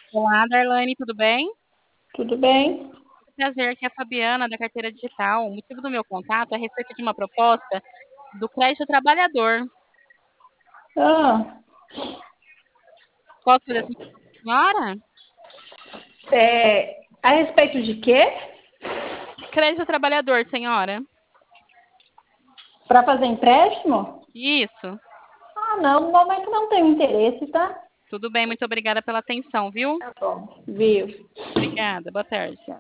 Olá, Darlane, tudo bem? Tudo bem? Prazer, aqui é a Fabiana, da Carteira Digital. O motivo do meu contato é a respeito de uma proposta do crédito trabalhador. Ah, Posso fazer assim com a senhora? a respeito de quê? Crédito trabalhador, senhora. Para fazer empréstimo? Isso. Ah, não, no momento não tenho interesse, tá? Tudo bem, muito obrigada pela atenção, viu? Tá bom. Viu? Obrigada, boa tarde.